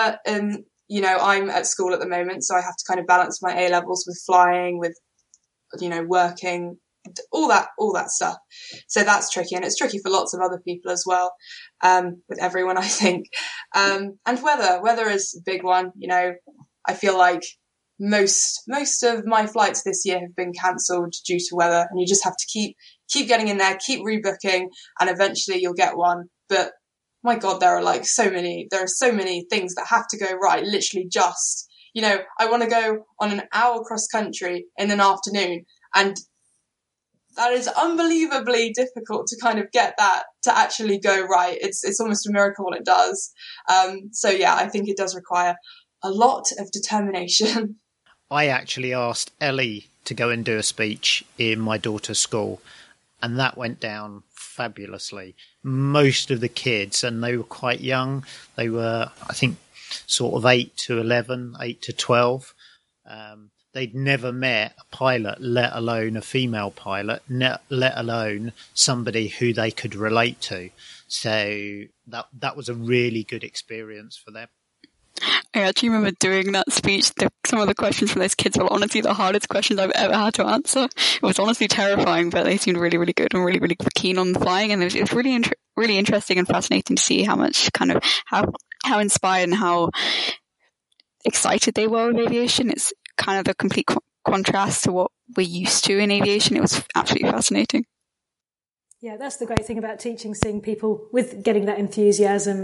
I'm at school at the moment, so I have to kind of balance my A-levels with flying, with, working, all that stuff. So that's tricky, and it's tricky for lots of other people as well, with everyone, I think. And weather is a big one. I feel like most of my flights this year have been cancelled due to weather, and you just have to keep getting in there, keep rebooking, and eventually you'll get one. But my God, there are so many things that have to go right. Literally just, I want to go on an hour cross country in an afternoon, and that is unbelievably difficult to kind of get that to actually go right. It's almost a miracle when it does. So yeah, I think it does require a lot of determination. I actually asked Ellie to go and do a speech in my daughter's school, and that went down fabulously. Most of the kids, and they were quite young, they were, I think, sort of 8 to 11, 8 to 12. They'd never met a pilot, let alone a female pilot, let alone somebody who they could relate to. So that was a really good experience for them. I actually remember doing that speech. Some of the questions from those kids were honestly the hardest questions I've ever had to answer. It was honestly terrifying, but they seemed really, really good and really, really keen on flying. And it was really, really interesting and fascinating to see how much how inspired and how excited they were with aviation. It's kind of the complete contrast to what we're used to in aviation. It was absolutely fascinating. Yeah, that's the great thing about teaching, seeing people with getting that enthusiasm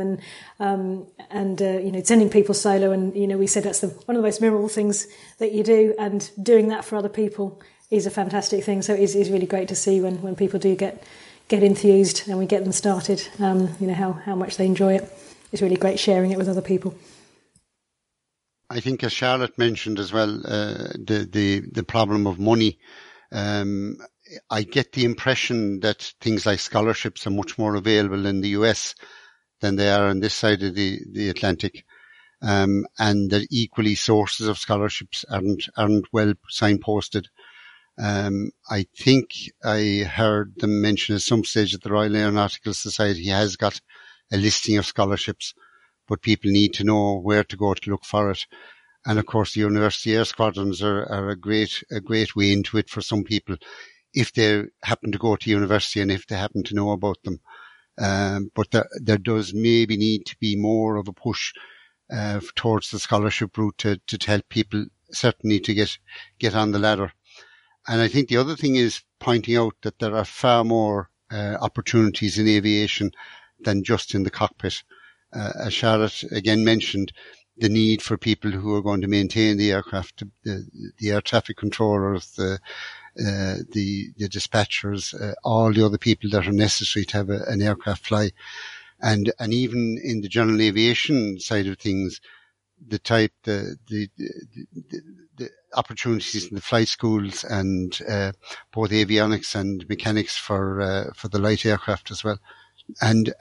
and sending people solo. And, we said that's one of the most memorable things that you do, and doing that for other people is a fantastic thing. So it is really great to see when people do get enthused and we get them started, how much they enjoy it. It's really great sharing it with other people. I think, as Charlotte mentioned as well, the problem of money. I get the impression that things like scholarships are much more available in the US than they are on this side of the Atlantic, and that equally sources of scholarships aren't well signposted. I think I heard them mention at some stage that the Royal Aeronautical Society has got a listing of scholarships, but people need to know where to go to look for it. And of course, the University Air Squadrons are a great way into it for some people, if they happen to go to university and if they happen to know about them. But there does maybe need to be more of a push towards the scholarship route to help people certainly to get on the ladder. And I think the other thing is pointing out that there are far more opportunities in aviation than just in the cockpit. As Charlotte again mentioned, the need for people who are going to maintain the aircraft, the air traffic controllers, the dispatchers, all the other people that are necessary to have an aircraft fly. And even in the general aviation side of things, the opportunities in the flight schools and both avionics and mechanics for the light aircraft as well, and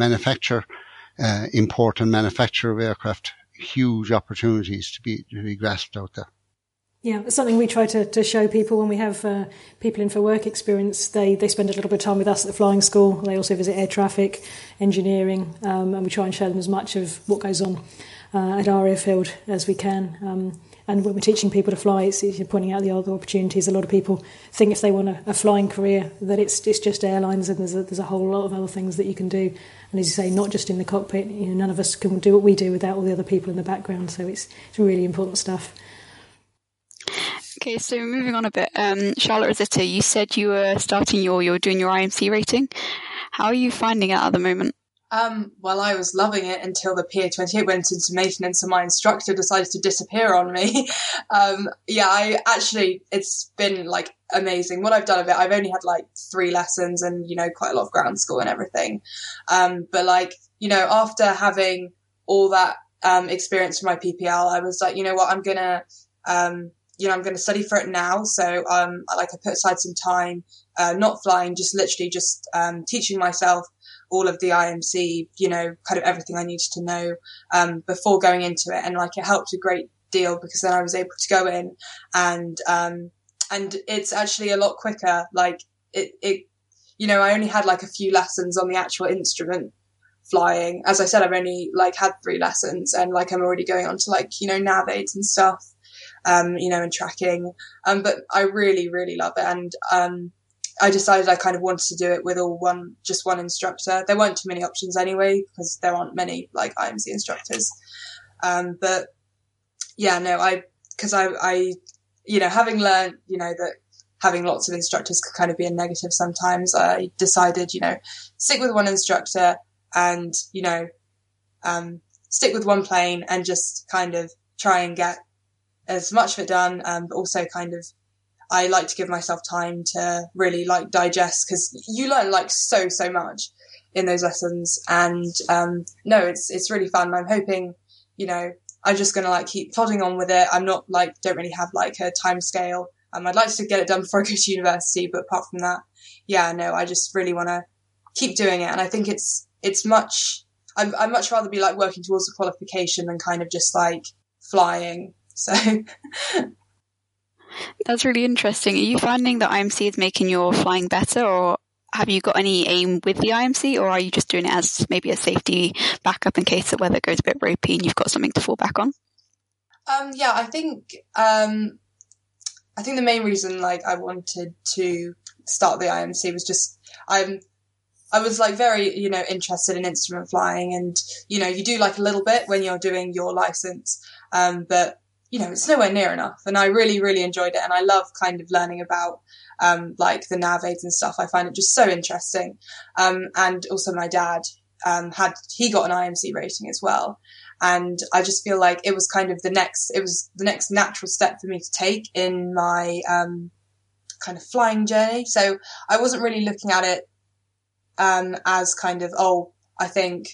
import and manufacture of aircraft, huge opportunities to be grasped out there. Yeah, it's something we try to show people when we have people in for work experience. They spend a little bit of time with us at the flying school. They also visit air traffic, engineering, and we try and show them as much of what goes on at our airfield as we can. And when we're teaching people to fly, it's pointing out the other opportunities. A lot of people think if they want a flying career that it's just airlines, and there's a whole lot of other things that you can do. And as you say, not just in the cockpit. None of us can do what we do without all the other people in the background. So it's really important stuff. Okay, so moving on a bit, Charlotte Rosita, you said you were doing your IMC rating. How are you finding it at the moment? Well, I was loving it until the PA28 went into maintenance and my instructor decided to disappear on me. It's been like amazing. What I've done of it, I've only had like 3 lessons and, quite a lot of ground school and everything. But after having all that experience from my PPL, I was like, you know what, I'm going to study for it now. So, I put aside some time, not flying, just teaching myself all of the IMC, kind of everything I needed to know, before going into it. And it helped a great deal because then I was able to go in and it's actually a lot quicker. I only had a few lessons on the actual instrument flying. As I said, I've only had 3 lessons and I'm already going on to nav aids and stuff. And tracking. But I really, really love it. And, I decided I kind of wanted to do it with just one instructor. There weren't too many options anyway, because there aren't many IMC instructors. But yeah, no, having learned, that having lots of instructors could kind of be a negative sometimes, I decided, stick with one instructor and, stick with one plane and just kind of try and get as much of it done, but also kind of, I like to give myself time to really digest, because you learn so much in those lessons. And no, it's really fun. I'm hoping, I'm just going to keep plodding on with it. I'm not don't really have a time scale. I'd like to get it done before I go to university, but apart from that, yeah, no, I just really want to keep doing it. And I think it's much, I'd much rather be working towards a qualification than kind of just flying. So that's really interesting. Are you finding that IMC is making your flying better, or have you got any aim with the IMC, or are you just doing it as maybe a safety backup in case the weather goes a bit ropey and you've got something to fall back on? I think the main reason I wanted to start the IMC was just I was very interested in instrument flying, and you do a little bit when you're doing your license, but it's nowhere near enough. And I really, really enjoyed it. And I love kind of learning about, the nav aids and stuff. I find it just so interesting. And also my dad, he got an IMC rating as well. And I just feel it was kind of the next natural step for me to take in my, kind of flying journey. So I wasn't really looking at it, as kind of, I think,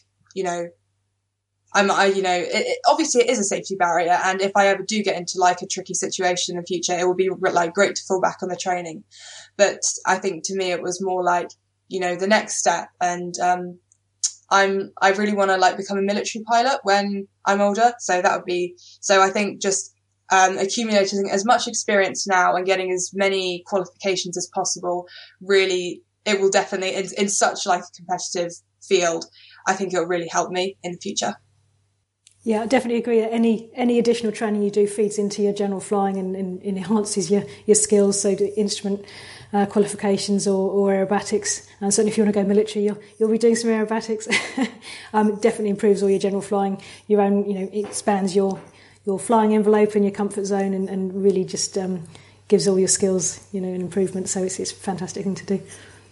obviously it is a safety barrier, and if I ever do get into a tricky situation in the future, it will be great to fall back on the training. But I think to me it was more the next step, and I really want to become a military pilot when I'm older. So I think just accumulating as much experience now and getting as many qualifications as possible, really, it will definitely in such a competitive field, I think it will really help me in the future. Yeah, I definitely agree that any additional training you do feeds into your general flying and enhances your skills. So do instrument qualifications or aerobatics. And certainly if you want to go military, you'll be doing some aerobatics. It definitely improves all your general flying. Your own, it expands your flying envelope and your comfort zone, and really just gives all your skills, an improvement. So it's a fantastic thing to do.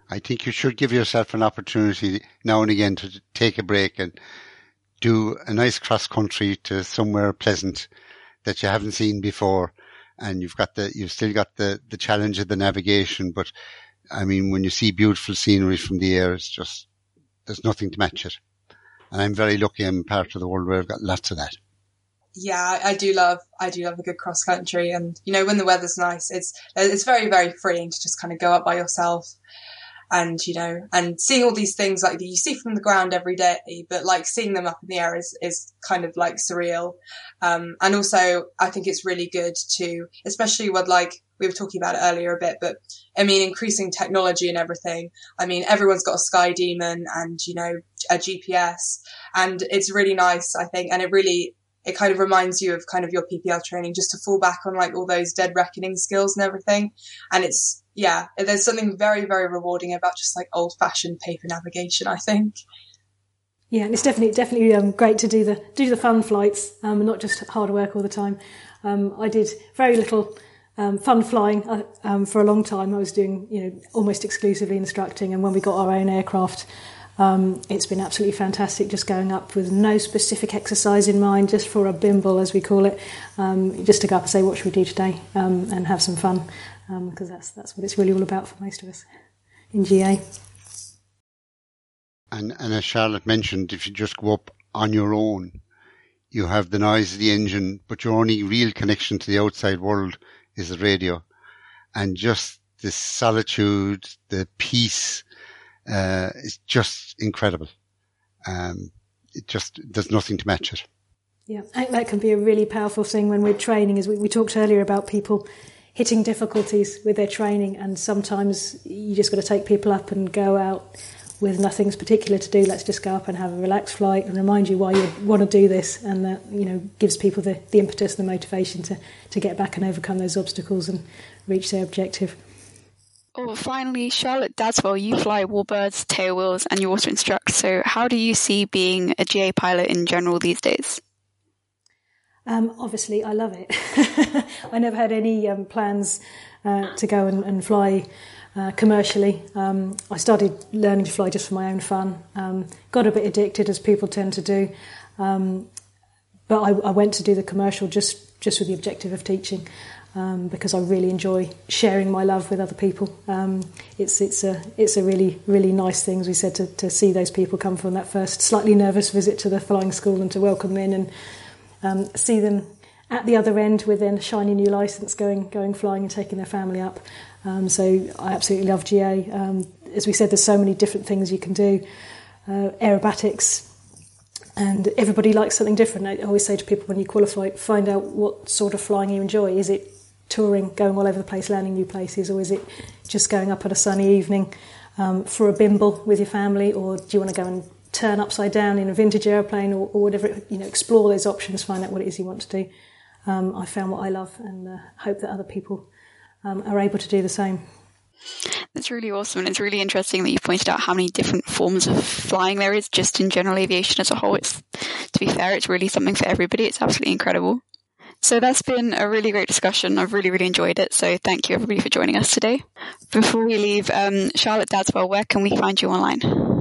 I think you should give yourself an opportunity now and again to take a break and do a nice cross country to somewhere pleasant that you haven't seen before. And you've still got the challenge of the navigation. But I mean, when you see beautiful scenery from the air, it's just, there's nothing to match it. And I'm very lucky I'm part of the world where I've got lots of that. Yeah, I do love a good cross country. And, you know, when the weather's nice, it's very, very freeing to just kind of go up by yourself. And, you know, and seeing all these things like you see from the ground every day, but like seeing them up in the air is kind of like surreal. And also I think it's really good to, especially with like, we were talking about it earlier a bit, but I mean, increasing technology and everything. I mean, everyone's got a Sky Demon and, you know, a GPS, and it's really nice, I think. And it kind of reminds you of kind of your PPL training, just to fall back on like all those dead reckoning skills and everything. And there's something very, very rewarding about just like old fashioned paper navigation, I think. Yeah, and it's definitely great to do the fun flights, not just hard work all the time. I did very little fun flying for a long time. I was doing, you know, almost exclusively instructing, and when we got our own aircraft, it's been absolutely fantastic just going up with no specific exercise in mind, just for a bimble, as we call it, just to go up and say, what should we do today, and have some fun, because that's what it's really all about for most of us in GA. And as Charlotte mentioned, if you just go up on your own, you have the noise of the engine, but your only real connection to the outside world is the radio. And just the solitude, the peace, is just incredible. There's nothing to match it. Yeah, I think that can be a really powerful thing when we're training, as we talked earlier about people hitting difficulties with their training, and sometimes you just got to take people up and go out with nothing particular to do. Let's just go up and have a relaxed flight and remind you why you want to do this, and that, you know, gives people the impetus, the motivation to get back and overcome those obstacles and reach their objective. Oh, finally, Charlotte Dadswell, you fly warbirds, tailwheels, and you also instruct. So how do you see being a GA pilot in general these days? Obviously, I love it. I never had any plans to go and fly commercially. I started learning to fly just for my own fun. Got a bit addicted, as people tend to do. But I went to do the commercial just with the objective of teaching, because I really enjoy sharing my love with other people. It's a really, really nice thing, as we said, to see those people come from that first slightly nervous visit to the flying school and to welcome them in and see them at the other end with their shiny new licence going flying and taking their family up. So I absolutely love GA. As we said, there's so many different things you can do. Aerobatics, and everybody likes something different. I always say to people, when you qualify, find out what sort of flying you enjoy. Is it touring, going all over the place, landing new places, or is it just going up on a sunny evening for a bimble with your family, or do you want to go and turn upside down in a vintage airplane, or whatever? You know, explore those options, find out what it is you want to do. I found what I love, and hope that other people are able to do the same. That's really awesome, and it's really interesting that you pointed out how many different forms of flying there is just in general aviation as a whole. To be fair, it's really something for everybody. It's absolutely incredible. So that's been a really great discussion. I've really, really enjoyed it. So thank you, everybody, for joining us today. Before we leave, Charlotte Dadswell, where can we find you online?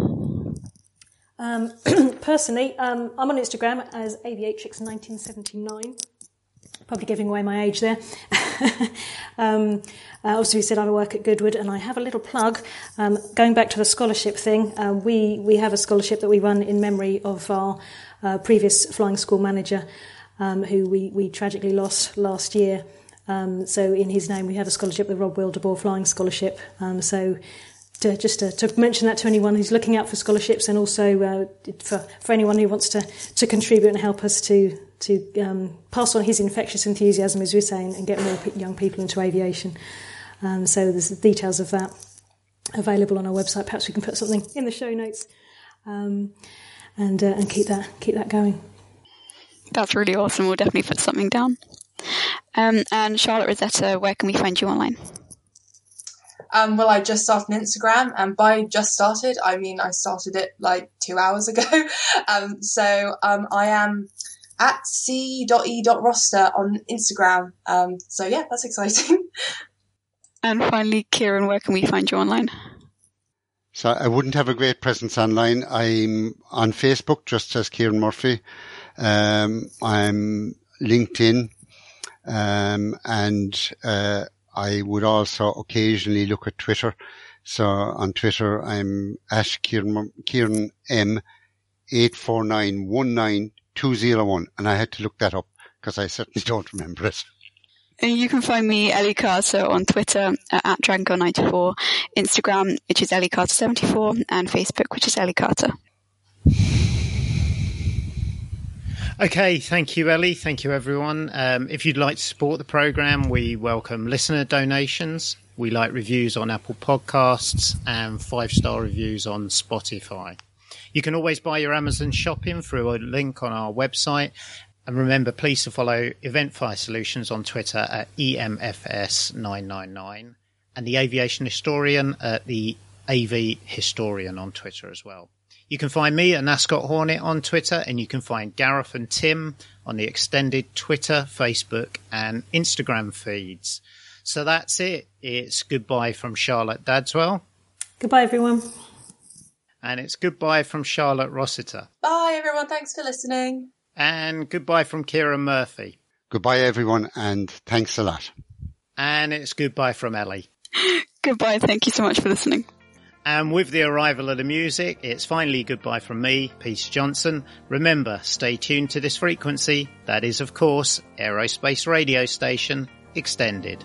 Personally, I'm on Instagram as Aviatrix1979. Probably giving away my age there. Obviously, we said I work at Goodwood, and I have a little plug. Going back to the scholarship thing, we have a scholarship that we run in memory of our previous flying school manager, who we tragically lost last year. So in his name, we have a scholarship, the Rob Wildeboer Flying Scholarship. So to mention that to anyone who's looking out for scholarships, and also for anyone who wants to contribute and help us to pass on his infectious enthusiasm, as we're saying, and get more young people into aviation. So there's the details of that available on our website. Perhaps we can put something in the show notes, and keep that going. That's really awesome. We'll definitely put something down. And Charlotte Rosetta, where can we find you online? Well, I just started an Instagram, and by just started, I mean I started it like 2 hours ago. So I am at c.e.roster on Instagram. So yeah, that's exciting. And finally, Kieran, where can we find you online? So I wouldn't have a great presence online. I'm on Facebook, just as Kieran Murphy. I'm LinkedIn, and I would also occasionally look at Twitter. So on Twitter, I'm at Kieran M 849192001, and I had to look that up because I certainly don't remember it. And you can find me, Ellie Carter, on Twitter at Dragonco94, Instagram, which is Ellie Carter74, and Facebook, which is Ellie Carter. Okay, thank you, Ellie. Thank you, everyone. If you'd like to support the programme, we welcome listener donations. We like reviews on Apple Podcasts and 5-star reviews on Spotify. You can always buy your Amazon shopping through a link on our website. And remember, please to follow Eventfire Solutions on Twitter at EMFS999 and the Aviation Historian at the AV Historian on Twitter as well. You can find me at Nascot Hornet on Twitter, and you can find Gareth and Tim on the extended Twitter, Facebook and Instagram feeds. So that's it. It's goodbye from Charlotte Dadswell. Goodbye, everyone. And it's goodbye from Charlotte Rossiter. Bye, everyone. Thanks for listening. And goodbye from Kieran Murphy. Goodbye, everyone, and thanks a lot. And it's goodbye from Ellie. Goodbye. Thank you so much for listening. And with the arrival of the music, it's finally goodbye from me, Peter Johnson. Remember, stay tuned to this frequency. That is, of course, Aerospace Radio Station Extended.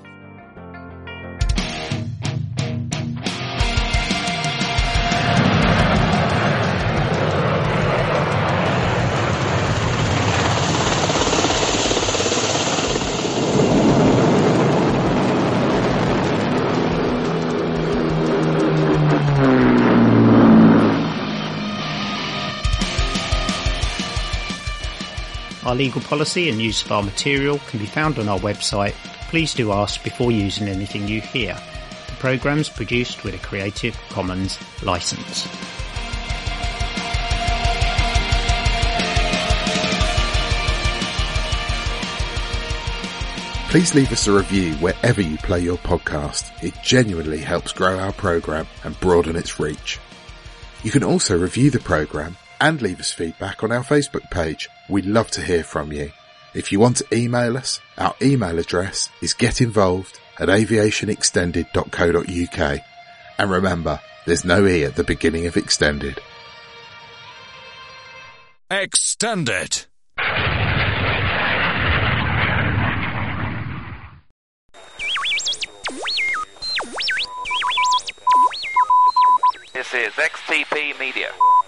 Our legal policy and use of our material can be found on our website. Please do ask before using anything you hear. The programme is produced with a Creative Commons licence. Please leave us a review wherever you play your podcast. It genuinely helps grow our programme and broaden its reach. You can also review the programme and leave us feedback on our Facebook page. We'd love to hear from you. If you want to email us, our email address is getinvolved@aviationextended.co.uk. And remember, there's no E at the beginning of Extended. Extended. This is XTP Media.